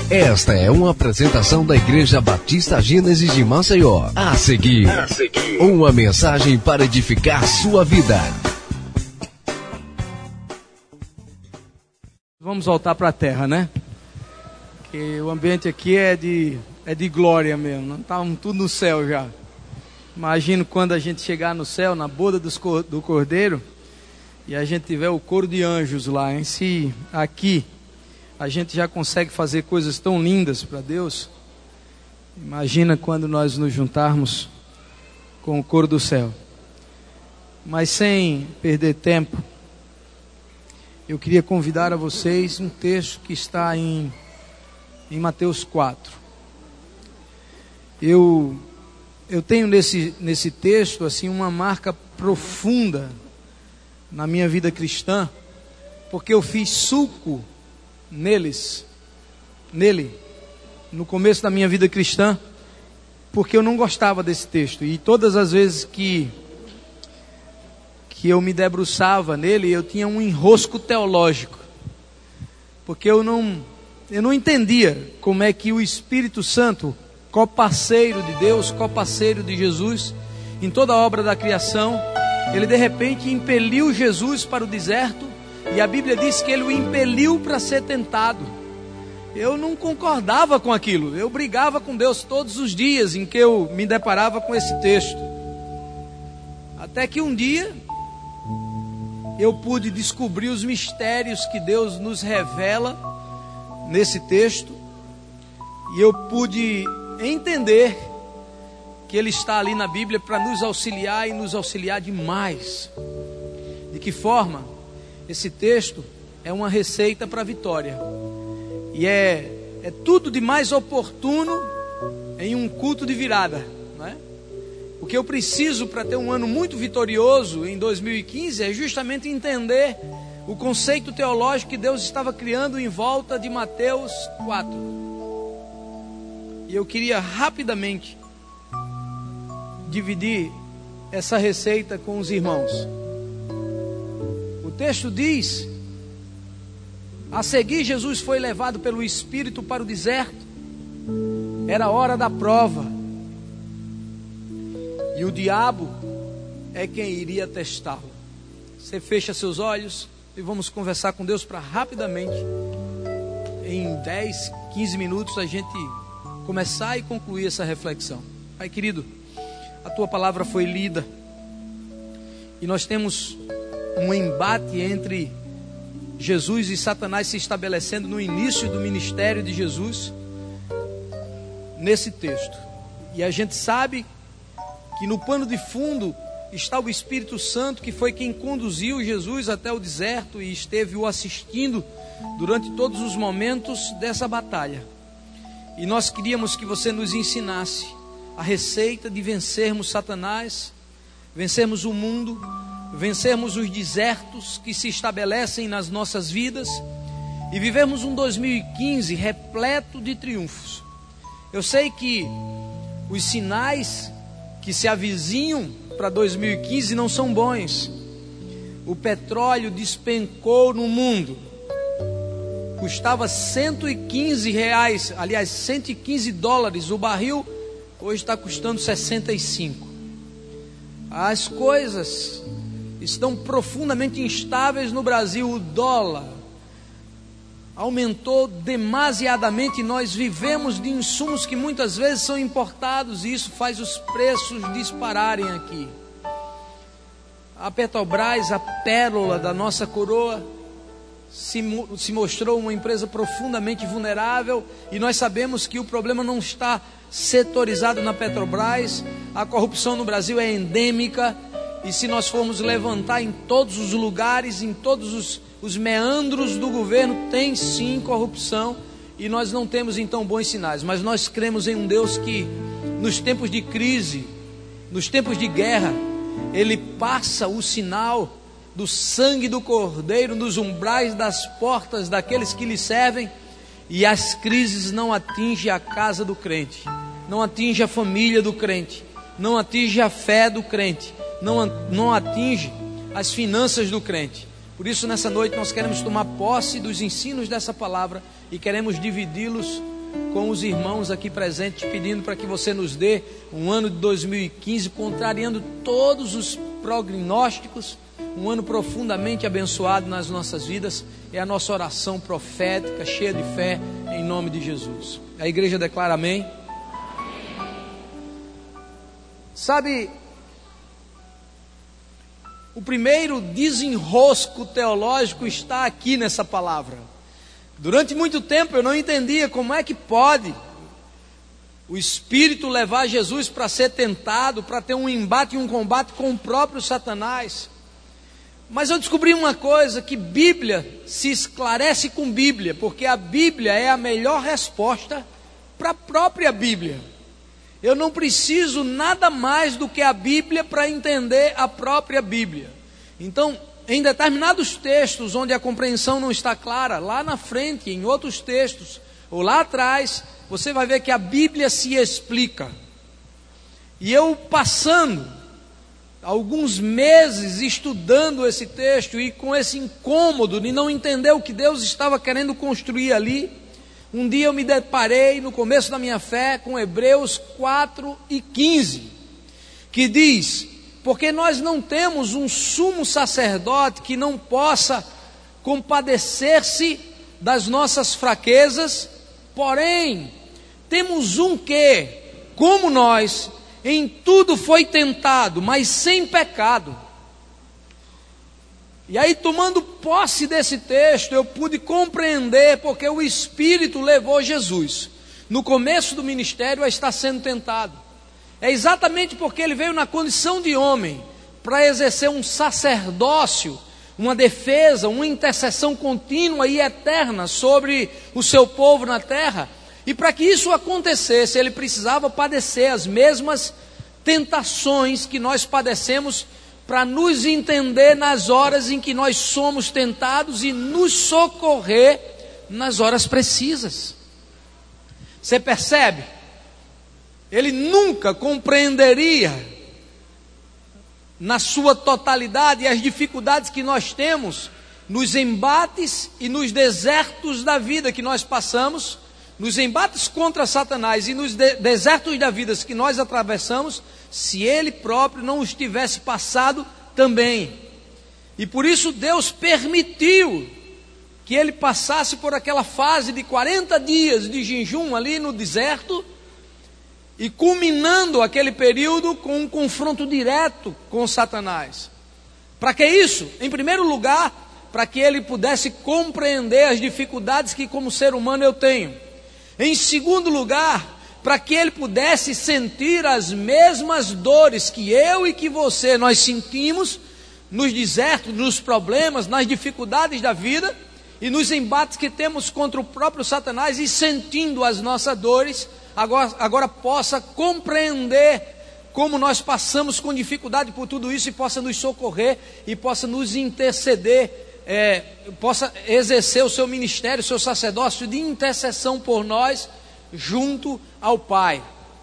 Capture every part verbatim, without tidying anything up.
Esta é uma apresentação da Igreja Batista Gênesis de Maceió. A seguir, a seguir, uma mensagem para edificar sua vida. Vamos voltar para a terra, né? Que o ambiente aqui é de, é de glória mesmo. Não estávamos tudo no céu já. Imagino quando a gente chegar no céu, na boda dos, do Cordeiro, e a gente tiver o coro de anjos lá. Em si, aqui, a gente já consegue fazer coisas tão lindas para Deus. Imagina quando nós nos juntarmos com o coro do céu. Mas sem perder tempo, eu queria convidar a vocês um texto que está em, em Mateus quatro. Eu, eu tenho nesse, nesse texto assim, uma marca profunda na minha vida cristã, porque eu fiz suco neles, nele, no começo da minha vida cristã, porque eu não gostava desse texto. E todas as vezes que que eu me debruçava nele, eu tinha um enrosco teológico, porque eu não, eu não entendia como é que o Espírito Santo, coparceiro de Deus, coparceiro de Jesus, em toda a obra da criação, ele de repente impeliu Jesus para o deserto, e a Bíblia diz que ele o impeliu para ser tentado. Eu não concordava com aquilo, eu brigava com Deus todos os dias em que eu me deparava com esse texto, até que um dia eu pude descobrir os mistérios que Deus nos revela nesse texto, e eu pude entender que Ele está ali na Bíblia para nos auxiliar e nos auxiliar demais. De que forma? Esse texto é uma receita para a vitória, e é, é tudo de mais oportuno em um culto de virada, não é? O que eu preciso para ter um ano muito vitorioso em dois mil e quinze é justamente entender o conceito teológico que Deus estava criando em volta de Mateus quatro. E eu queria rapidamente dividir essa receita com os irmãos. O texto diz: a seguir Jesus foi levado pelo Espírito para o deserto. Era a hora da prova, e o diabo é quem iria testá-lo. Você fecha seus olhos e vamos conversar com Deus para rapidamente, em dez, quinze minutos, a gente começar e concluir essa reflexão. Pai querido, a Tua palavra foi lida, e nós temos um embate entre Jesus e Satanás se estabelecendo no início do ministério de Jesus, nesse texto. E a gente sabe que no pano de fundo está o Espírito Santo, que foi quem conduziu Jesus até o deserto e esteve o assistindo durante todos os momentos dessa batalha. E nós queríamos que você nos ensinasse a receita de vencermos Satanás, vencermos o mundo, vencermos os desertos que se estabelecem nas nossas vidas e vivermos um dois mil e quinze repleto de triunfos. Eu sei que os sinais que se avizinham para dois mil e quinze não são bons. O petróleo despencou no mundo, custava cento e quinze reais, aliás cento e quinze dólares o barril, hoje está custando sessenta e cinco. As coisas estão profundamente instáveis no Brasil. O dólar aumentou demasiadamente, e nós vivemos de insumos que muitas vezes são importados, e isso faz os preços dispararem aqui. A Petrobras, a pérola da nossa coroa, se, se mostrou uma empresa profundamente vulnerável, e nós sabemos que o problema não está setorizado na Petrobras. A corrupção no Brasil é endêmica, e se nós formos levantar em todos os lugares, em todos os Os meandros do governo, tem sim corrupção, e nós não temos então bons sinais. Mas nós cremos em um Deus que nos tempos de crise, nos tempos de guerra, Ele passa o sinal do sangue do Cordeiro nos umbrais das portas daqueles que lhe servem, e as crises não atingem a casa do crente, não atingem a família do crente, não atingem a fé do crente, não, não atingem as finanças do crente. Por isso, nessa noite, nós queremos tomar posse dos ensinos dessa palavra e queremos dividi-los com os irmãos aqui presentes, pedindo para que você nos dê um ano de dois mil e quinze, contrariando todos os prognósticos, um ano profundamente abençoado nas nossas vidas. É a nossa oração profética, cheia de fé, em nome de Jesus. A igreja declara amém. Sabe, o primeiro desenrosco teológico está aqui nessa palavra. Durante muito tempo eu não entendia como é que pode o Espírito levar Jesus para ser tentado, para ter um embate e um combate com o próprio Satanás. Mas eu descobri uma coisa, que Bíblia se esclarece com Bíblia, porque a Bíblia é a melhor resposta para a própria Bíblia. Eu não preciso nada mais do que a Bíblia para entender a própria Bíblia. Então, em determinados textos onde a compreensão não está clara, lá na frente, em outros textos, ou lá atrás, você vai ver que a Bíblia se explica. E eu passando alguns meses estudando esse texto e com esse incômodo de não entender o que Deus estava querendo construir ali, um dia eu me deparei no começo da minha fé com Hebreus quatro e quinze, que diz: porque nós não temos um sumo sacerdote que não possa compadecer-se das nossas fraquezas, porém temos um que, como nós, em tudo foi tentado, mas sem pecado. E aí, tomando posse desse texto, eu pude compreender porque o Espírito levou Jesus, no começo do ministério, a estar sendo tentado. É exatamente porque ele veio na condição de homem, para exercer um sacerdócio, uma defesa, uma intercessão contínua e eterna sobre o seu povo na terra. E para que isso acontecesse, ele precisava padecer as mesmas tentações que nós padecemos, para nos entender nas horas em que nós somos tentados e nos socorrer nas horas precisas. Você percebe? Ele nunca compreenderia na sua totalidade as dificuldades que nós temos nos embates e nos desertos da vida que nós passamos, nos embates contra Satanás e nos de- desertos da vida que nós atravessamos, se ele próprio não os tivesse passado também. E por isso Deus permitiu que ele passasse por aquela fase de quarenta dias de jejum ali no deserto, e culminando aquele período com um confronto direto com Satanás. Para que isso? Em primeiro lugar, para que ele pudesse compreender as dificuldades que como ser humano eu tenho. Em segundo lugar, para que ele pudesse sentir as mesmas dores que eu e que você nós sentimos nos desertos, nos problemas, nas dificuldades da vida e nos embates que temos contra o próprio Satanás, e sentindo as nossas dores, agora, agora possa compreender como nós passamos com dificuldade por tudo isso, e possa nos socorrer e possa nos interceder, é, possa exercer o seu ministério, o seu sacerdócio de intercessão por nós junto ao Pai.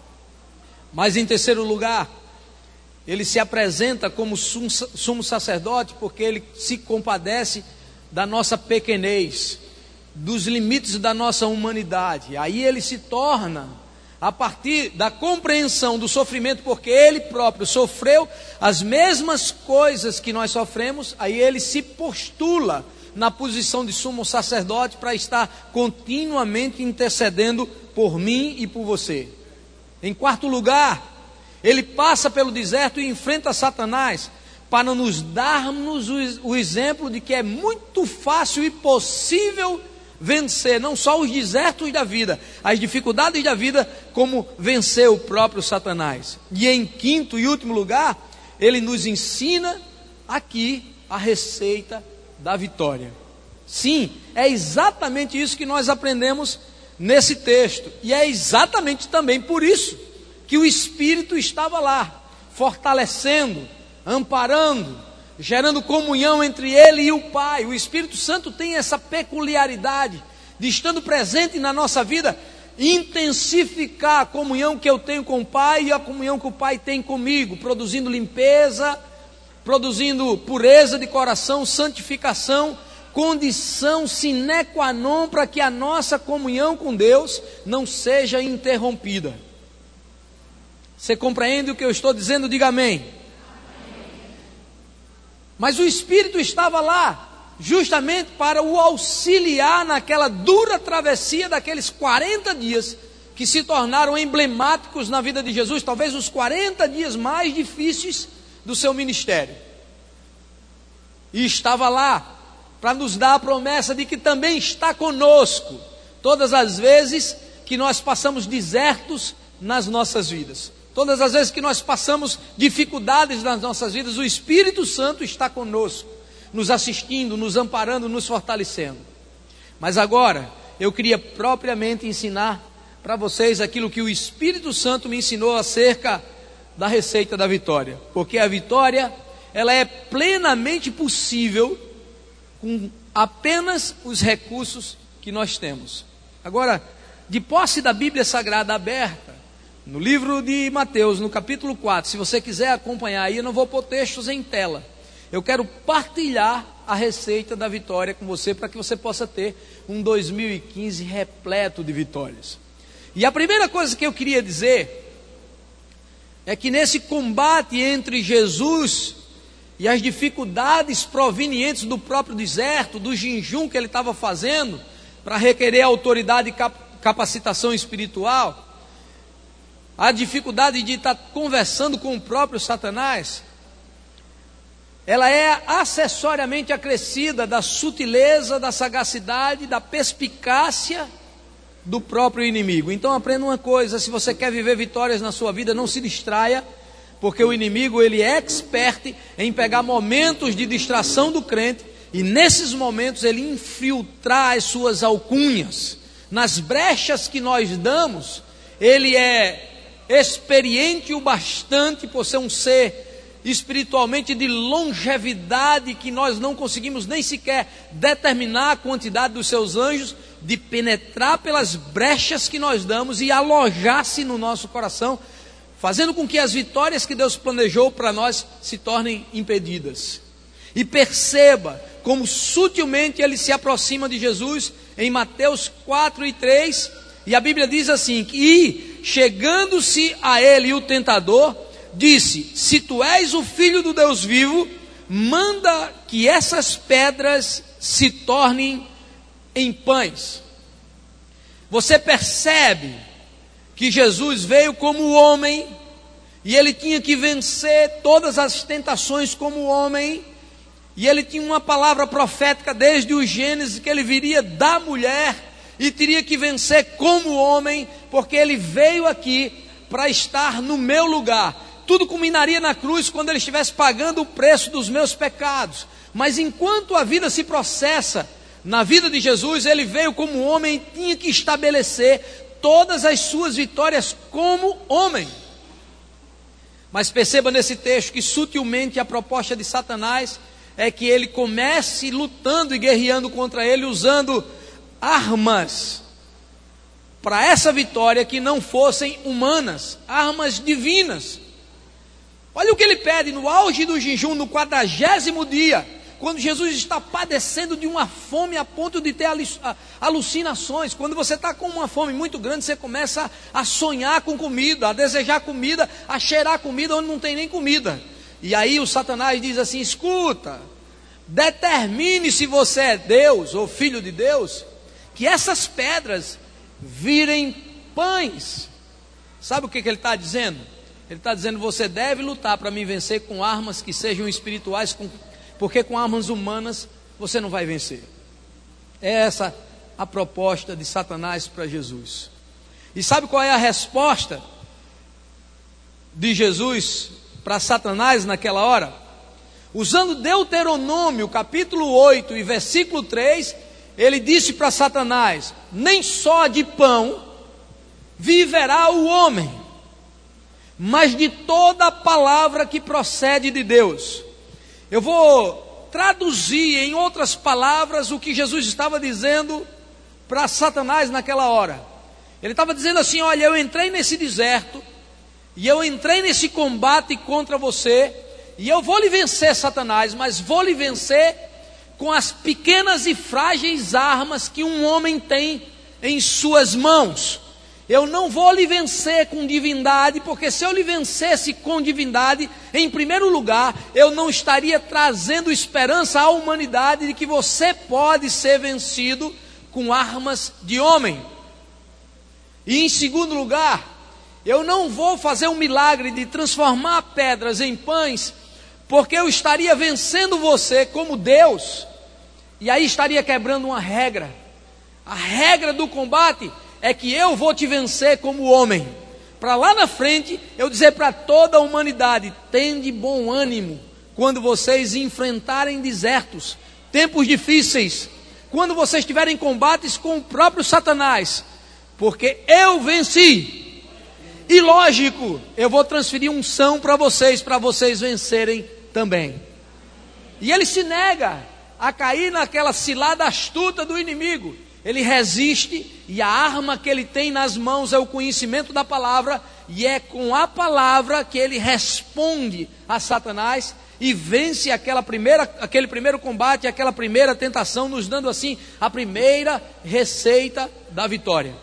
Mas em terceiro lugar, ele se apresenta como sumo sacerdote porque ele se compadece da nossa pequenez, dos limites da nossa humanidade. Aí ele se torna, a partir da compreensão do sofrimento, porque ele próprio sofreu as mesmas coisas que nós sofremos, aí ele se postula na posição de sumo sacerdote para estar continuamente intercedendo por mim e por você. Em quarto lugar, ele passa pelo deserto e enfrenta Satanás para nos darmos o, o exemplo de que é muito fácil e possível vencer não só os desertos da vida, as dificuldades da vida, como vencer o próprio Satanás. E em quinto e último lugar, ele nos ensina aqui a receita da vitória. Sim, é exatamente isso que nós aprendemos nesse texto, e é exatamente também por isso que o Espírito estava lá, fortalecendo, amparando, gerando comunhão entre ele e o Pai. O Espírito Santo tem essa peculiaridade de, estando presente na nossa vida, intensificar a comunhão que eu tenho com o Pai e a comunhão que o Pai tem comigo, produzindo limpeza, produzindo pureza de coração, santificação, condição sine qua non para que a nossa comunhão com Deus não seja interrompida. Você compreende o que eu estou dizendo? Diga amém. Amém. Mas o Espírito estava lá justamente para o auxiliar naquela dura travessia daqueles quarenta dias que se tornaram emblemáticos na vida de Jesus, talvez os quarenta dias mais difíceis do seu ministério. E estava lá para nos dar a promessa de que também está conosco todas as vezes que nós passamos desertos nas nossas vidas. Todas as vezes que nós passamos dificuldades nas nossas vidas, o Espírito Santo está conosco, nos assistindo, nos amparando, nos fortalecendo. Mas agora, eu queria propriamente ensinar para vocês aquilo que o Espírito Santo me ensinou acerca da receita da vitória. Porque a vitória, ela é plenamente possível com apenas os recursos que nós temos. Agora, de posse da Bíblia Sagrada aberta, no livro de Mateus, no capítulo quatro, se você quiser acompanhar aí, eu não vou pôr textos em tela. Eu quero partilhar a receita da vitória com você, para que você possa ter um dois mil e quinze repleto de vitórias. E a primeira coisa que eu queria dizer é que nesse combate entre Jesus e as dificuldades provenientes do próprio deserto, do jejum que ele estava fazendo, para requerer autoridade e capacitação espiritual, a dificuldade de estar conversando com o próprio Satanás, ela é acessoriamente acrescida da sutileza, da sagacidade, da perspicácia do próprio inimigo. Então aprenda uma coisa: se você quer viver vitórias na sua vida, não se distraia, porque o inimigo, ele é expert em pegar momentos de distração do crente, e nesses momentos ele infiltrar as suas alcunhas. Nas brechas que nós damos, ele é experiente o bastante, por ser um ser espiritualmente de longevidade, que nós não conseguimos nem sequer determinar a quantidade dos seus anjos, de penetrar pelas brechas que nós damos e alojar-se no nosso coração, fazendo com que as vitórias que Deus planejou para nós se tornem impedidas. E perceba como sutilmente ele se aproxima de Jesus em Mateus quatro e três, e a Bíblia diz assim: e chegando-se a ele o tentador, disse: se tu és o Filho do Deus vivo, manda que essas pedras se tornem em pães. Você percebe que Jesus veio como homem, e ele tinha que vencer todas as tentações como homem, e ele tinha uma palavra profética desde o Gênesis, que ele viria da mulher, e teria que vencer como homem, porque ele veio aqui para estar no meu lugar. Tudo culminaria na cruz, quando ele estivesse pagando o preço dos meus pecados. Mas enquanto a vida se processa na vida de Jesus, ele veio como homem e tinha que estabelecer todas as suas vitórias como homem. Mas perceba nesse texto que sutilmente a proposta de Satanás é que ele comece lutando e guerreando contra ele, usando armas para essa vitória que não fossem humanas, armas divinas. Olha o que ele pede no auge do jejum, no quadragésimo dia, quando Jesus está padecendo de uma fome a ponto de ter alucinações. Quando você está com uma fome muito grande, você começa a sonhar com comida, a desejar comida, a cheirar comida onde não tem nem comida. E aí o Satanás diz assim: escuta, determine se você é Deus ou filho de Deus, que essas pedras virem pães. Sabe o que, que ele está dizendo? Ele está dizendo: você deve lutar para me vencer com armas que sejam espirituais, com, porque com armas humanas você não vai vencer. É essa a proposta de Satanás para Jesus. E sabe qual é a resposta de Jesus para Satanás naquela hora? Usando Deuteronômio capítulo oito e versículo três, ele disse para Satanás: nem só de pão viverá o homem, mas de toda a palavra que procede de Deus. Eu vou traduzir em outras palavras o que Jesus estava dizendo para Satanás naquela hora. Ele estava dizendo assim: olha, eu entrei nesse deserto, e eu entrei nesse combate contra você, e eu vou lhe vencer, Satanás, mas vou lhe vencer com as pequenas e frágeis armas que um homem tem em suas mãos. Eu não vou lhe vencer com divindade, porque se eu lhe vencesse com divindade, em primeiro lugar, eu não estaria trazendo esperança à humanidade de que você pode ser vencido com armas de homem. E em segundo lugar, eu não vou fazer um milagre de transformar pedras em pães, porque eu estaria vencendo você como Deus, e aí estaria quebrando uma regra. A regra do combate é que eu vou te vencer como homem, para lá na frente eu dizer para toda a humanidade: tende bom ânimo quando vocês enfrentarem desertos, tempos difíceis, quando vocês tiverem combates com o próprio Satanás, porque eu venci. E lógico, eu vou transferir unção para vocês, para vocês vencerem também. E ele se nega a cair naquela cilada astuta do inimigo. Ele resiste, e a arma que ele tem nas mãos é o conhecimento da palavra, e é com a palavra que ele responde a Satanás e vence aquela primeira, aquele primeiro combate, aquela primeira tentação, nos dando assim a primeira receita da vitória.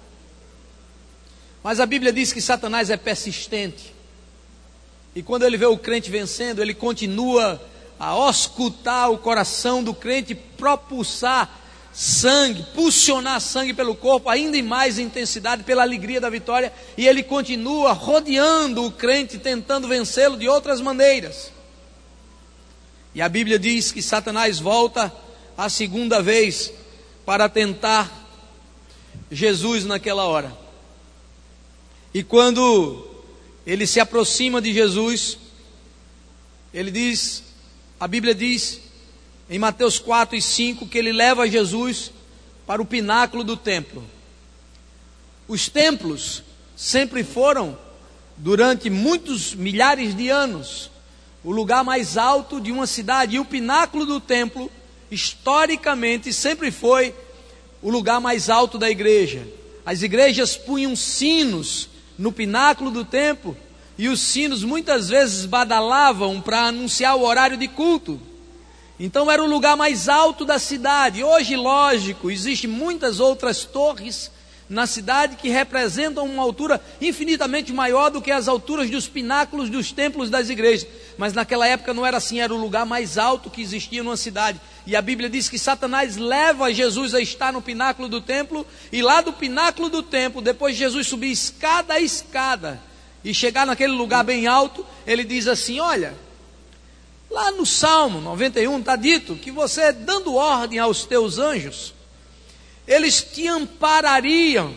Mas a Bíblia diz que Satanás é persistente, e quando ele vê o crente vencendo, ele continua a auscultar o coração do crente, propulsar sangue, pulsionar sangue pelo corpo, ainda em mais intensidade, pela alegria da vitória, e ele continua rodeando o crente, tentando vencê-lo de outras maneiras. E a Bíblia diz que Satanás volta a segunda vez para tentar Jesus naquela hora. E quando ele se aproxima de Jesus, ele diz, a Bíblia diz em Mateus quatro e cinco, que ele leva Jesus para o pináculo do templo. Os templos sempre foram, durante muitos milhares de anos, o lugar mais alto de uma cidade. E o pináculo do templo, historicamente, sempre foi o lugar mais alto da igreja. As igrejas punham sinos no pináculo do templo, e os sinos muitas vezes badalavam para anunciar o horário de culto. Então era o lugar mais alto da cidade. Hoje, lógico, existem muitas outras torres na cidade que representam uma altura infinitamente maior do que as alturas dos pináculos dos templos das igrejas. Mas naquela época não era assim, era o lugar mais alto que existia numa cidade. E a Bíblia diz que Satanás leva Jesus a estar no pináculo do templo, e lá do pináculo do templo, depois de Jesus subir escada a escada e chegar naquele lugar bem alto, ele diz assim: olha, lá no Salmo noventa e um está dito que você, dando ordem aos teus anjos, eles te amparariam,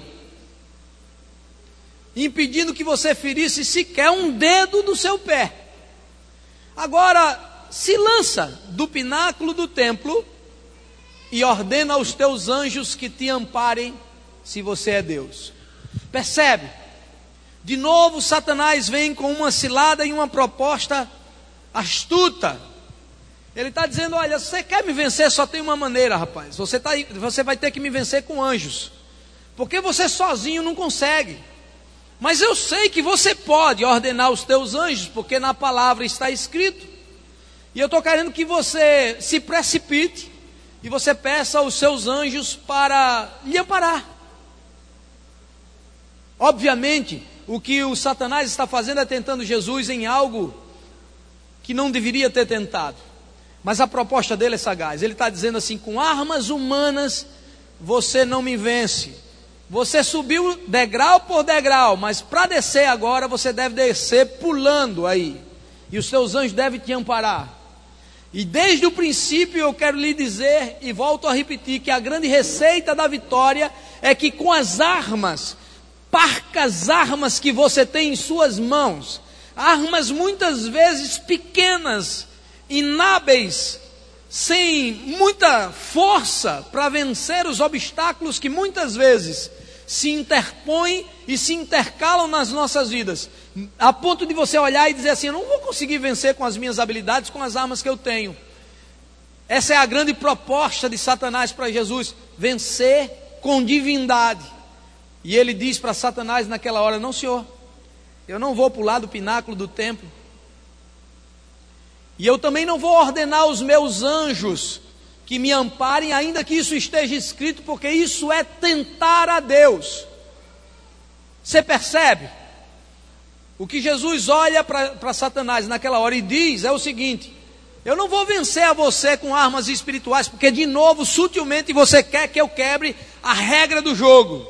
impedindo que você ferisse sequer um dedo do seu pé. Agora, se lança do pináculo do templo e ordena aos teus anjos que te amparem, se você é Deus. Percebe? De novo Satanás vem com uma cilada e uma proposta astuta. Ele está dizendo: olha, você quer me vencer, só tem uma maneira, rapaz. Você, tá, você vai ter que me vencer com anjos, porque você sozinho não consegue. Mas eu sei que você pode ordenar os teus anjos, porque na palavra está escrito. E eu estou querendo que você se precipite e você peça aos seus anjos para lhe amparar. Obviamente, o que o Satanás está fazendo é tentando Jesus em algo que não deveria ter tentado. Mas a proposta dele é sagaz. Ele está dizendo assim: com armas humanas você não me vence. Você subiu degrau por degrau, mas para descer agora você deve descer pulando aí. E os seus anjos devem te amparar. E desde o princípio eu quero lhe dizer, e volto a repetir, que a grande receita da vitória é que com as armas, parcas armas que você tem em suas mãos, armas muitas vezes pequenas, inábeis, sem muita força para vencer os obstáculos que muitas vezes se interpõem e se intercalam nas nossas vidas, a ponto de você olhar e dizer assim: eu não vou conseguir vencer com as minhas habilidades, com as armas que eu tenho. Essa é a grande proposta de Satanás para Jesus: vencer com divindade. E ele diz para Satanás naquela hora: não, senhor, eu não vou pular do pináculo do templo, e eu também não vou ordenar aos meus anjos que me amparem, ainda que isso esteja escrito, porque isso é tentar a Deus. Você percebe? O que Jesus olha para Satanás naquela hora e diz é o seguinte: eu não vou vencer a você com armas espirituais, porque de novo, sutilmente, você quer que eu quebre a regra do jogo.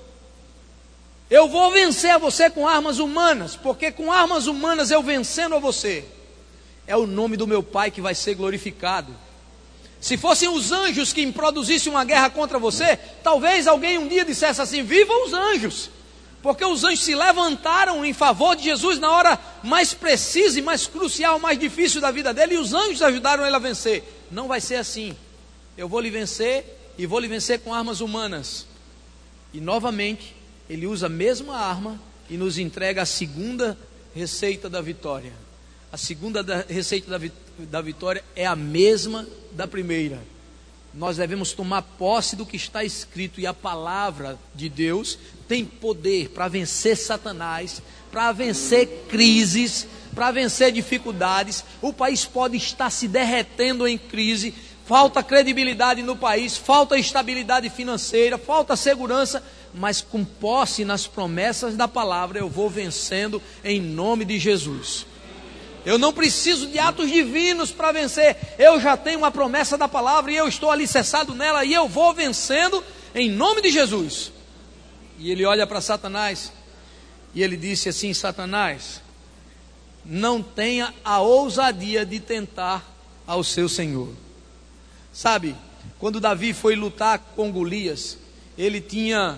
Eu vou vencer a você com armas humanas, porque com armas humanas eu vencendo a você, é o nome do meu Pai que vai ser glorificado. Se fossem os anjos que produzissem uma guerra contra você, talvez alguém um dia dissesse assim: viva os anjos! Porque os anjos se levantaram em favor de Jesus na hora mais precisa e mais crucial, mais difícil da vida dele, e os anjos ajudaram ele a vencer. Não vai ser assim. Eu vou lhe vencer, e vou lhe vencer com armas humanas. E novamente, ele usa a mesma arma e nos entrega a segunda receita da vitória. A segunda da, receita da, da vitória é a mesma da primeira. Nós devemos tomar posse do que está escrito, e a palavra de Deus tem poder para vencer Satanás, para vencer crises, para vencer dificuldades. O país pode estar se derretendo em crise, falta credibilidade no país, falta estabilidade financeira, falta segurança, mas com posse nas promessas da palavra eu vou vencendo em nome de Jesus. Eu não preciso de atos divinos para vencer. Eu já tenho uma promessa da palavra e eu estou alicerçado nela, e eu vou vencendo em nome de Jesus. E ele olha para Satanás e ele disse assim: Satanás, não tenha a ousadia de tentar ao seu Senhor. Sabe, quando Davi foi lutar com Golias, ele tinha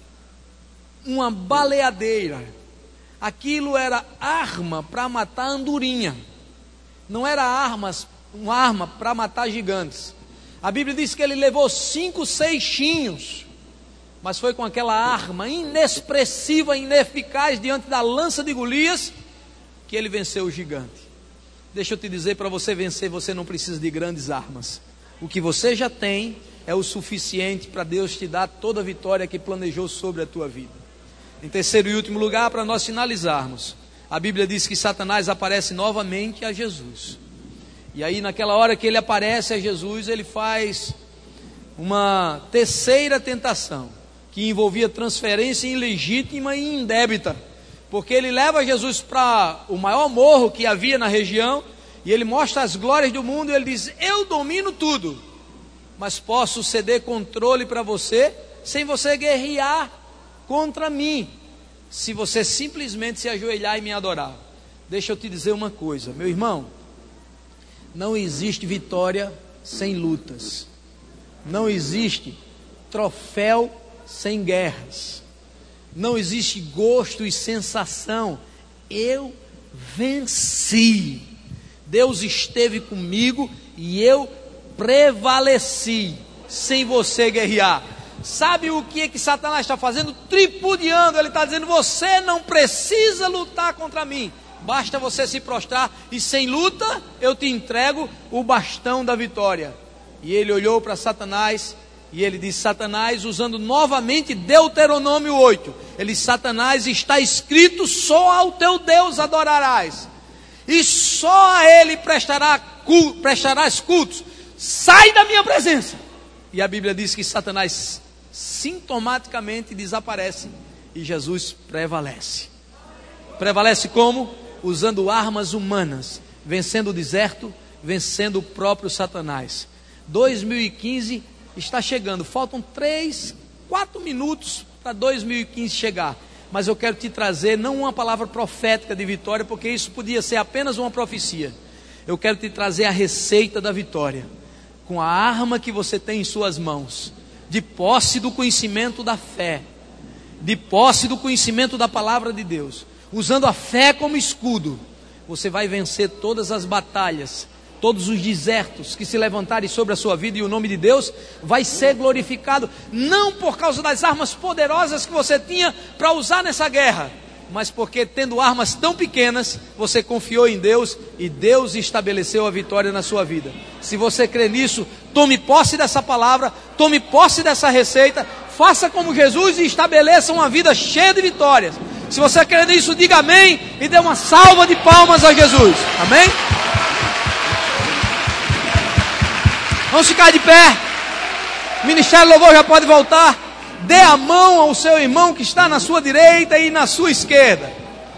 uma baleadeira. Aquilo era arma para matar andorinha, não era armas, uma arma para matar gigantes. A Bíblia diz que ele levou cinco seixinhos, mas foi com aquela arma inexpressiva, ineficaz, diante da lança de Golias, que ele venceu o gigante. Deixa eu te dizer, para você vencer, você não precisa de grandes armas. O que você já tem é o suficiente para Deus te dar toda a vitória que planejou sobre a tua vida. Em terceiro e último lugar, para nós finalizarmos, a Bíblia diz que Satanás aparece novamente a Jesus. E aí, naquela hora que ele aparece a Jesus, ele faz uma terceira tentação, que envolvia transferência ilegítima e indébita. Porque ele leva Jesus para o maior morro que havia na região, e ele mostra as glórias do mundo, e ele diz: eu domino tudo, mas posso ceder controle para você, sem você guerrear contra mim, se você simplesmente se ajoelhar e me adorar. Deixa eu te dizer uma coisa, meu irmão, não existe vitória sem lutas, não existe troféu sem guerras, não existe gosto e sensação. Eu venci, Deus esteve comigo e eu prevaleci, sem você guerrear. Sabe o que é que Satanás está fazendo? Tripudiando. Ele está dizendo: você não precisa lutar contra mim, basta você se prostrar, e sem luta eu te entrego o bastão da vitória. E ele olhou para Satanás e ele disse: Satanás, usando novamente Deuteronômio oito, ele disse: Satanás, está escrito, só ao teu Deus adorarás, e só a ele prestará, prestarás cultos. Sai da minha presença. E a Bíblia diz que Satanás sintomaticamente desaparece e Jesus prevalece. Prevalece como? Usando armas humanas, vencendo o deserto, vencendo o próprio Satanás. dois mil e quinze está chegando, faltam três, quatro minutos para dois mil e quinze chegar. Mas eu quero te trazer não uma palavra profética de vitória, porque isso podia ser apenas uma profecia. Eu quero te trazer a receita da vitória, com a arma que você tem em suas mãos, de posse do conhecimento da fé, de posse do conhecimento da palavra de Deus, usando a fé como escudo, você vai vencer todas as batalhas, todos os desertos que se levantarem sobre a sua vida, e o nome de Deus vai ser glorificado, não por causa das armas poderosas que você tinha para usar nessa guerra, mas porque, tendo armas tão pequenas, você confiou em Deus e Deus estabeleceu a vitória na sua vida. Se você crê nisso, tome posse dessa palavra, tome posse dessa receita, faça como Jesus e estabeleça uma vida cheia de vitórias. Se você crê nisso, diga amém e dê uma salva de palmas a Jesus. Amém? Vamos ficar de pé. Ministério Louvor já pode voltar. Dê a mão ao seu irmão que está na sua direita e na sua esquerda.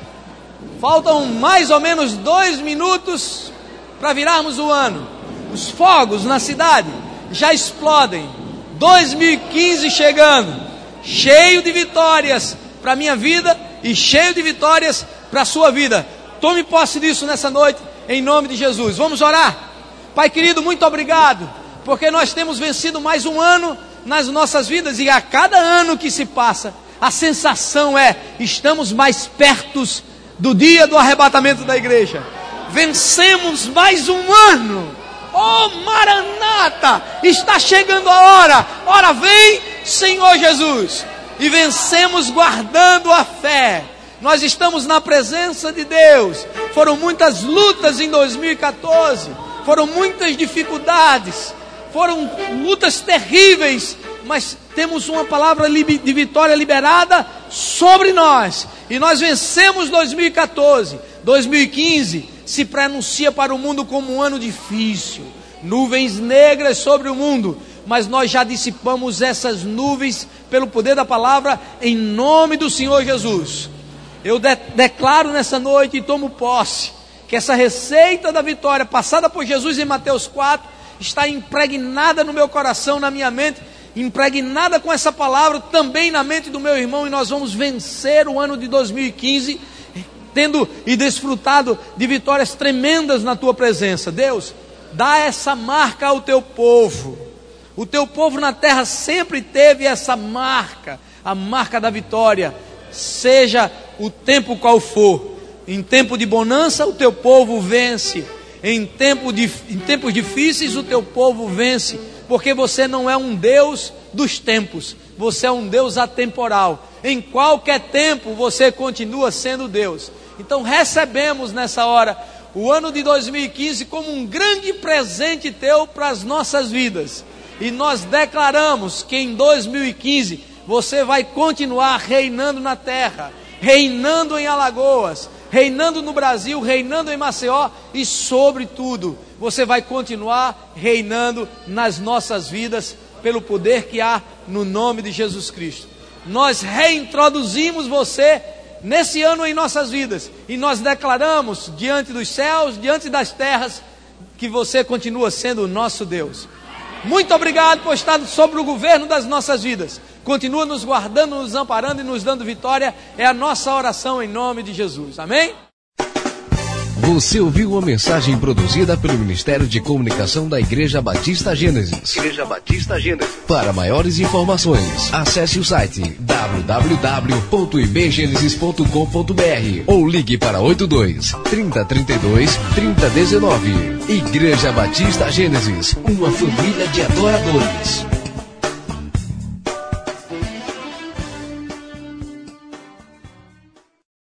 Faltam mais ou menos dois minutos para virarmos o ano. Os fogos na cidade já explodem. dois mil e quinze chegando, cheio de vitórias para a minha vida e cheio de vitórias para a sua vida. Tome posse disso nessa noite, em nome de Jesus. Vamos orar? Pai querido, muito obrigado, porque nós temos vencido mais um ano nas nossas vidas, e a cada ano que se passa, a sensação é, estamos mais perto do dia do arrebatamento da igreja. Vencemos mais um ano. Oh Maranata, está chegando a hora. Ora vem, Senhor Jesus. E vencemos guardando a fé. Nós estamos na presença de Deus. Foram muitas lutas em dois mil e quatorze. Foram muitas dificuldades. Foram lutas terríveis. Mas temos uma palavra de vitória liberada sobre nós. E nós vencemos dois mil e quatorze. dois mil e quinze se pronuncia para o mundo como um ano difícil. Nuvens negras sobre o mundo. Mas nós já dissipamos essas nuvens pelo poder da palavra, em nome do Senhor Jesus. Eu de- declaro nessa noite e tomo posse, que essa receita da vitória, passada por Jesus em Mateus quatro, está impregnada no meu coração, na minha mente, impregnada com essa palavra, também na mente do meu irmão, e nós vamos vencer o ano de dois mil e quinze, tendo e desfrutado de vitórias tremendas na tua presença. Deus, dá essa marca ao teu povo. O teu povo na terra sempre teve essa marca, a marca da vitória, seja o tempo qual for. Em tempo de bonança o teu povo vence, em, tempo de, em tempos difíceis o teu povo vence, porque você não é um Deus dos tempos, você é um Deus atemporal. Em qualquer tempo você continua sendo Deus. Então recebemos nessa hora o ano de dois mil e quinze como um grande presente teu para as nossas vidas. E nós declaramos que em dois mil e quinze você vai continuar reinando na terra, reinando em Alagoas, reinando no Brasil, reinando em Maceió, e sobretudo você vai continuar reinando nas nossas vidas pelo poder que há no nome de Jesus Cristo. Nós reintroduzimos você nesse ano em nossas vidas, e nós declaramos diante dos céus, diante das terras, que você continua sendo o nosso Deus. Muito obrigado por estar sobre o governo das nossas vidas. Continua nos guardando, nos amparando e nos dando vitória. É a nossa oração em nome de Jesus. Amém? Você ouviu uma mensagem produzida pelo Ministério de Comunicação da Igreja Batista Gênesis. Igreja Batista Gênesis. Para maiores informações, acesse o site w w w ponto i b genesis ponto com ponto b r ou ligue para oito dois, trinta, trinta e dois, trinta, dezenove. Igreja Batista Gênesis, uma família de adoradores.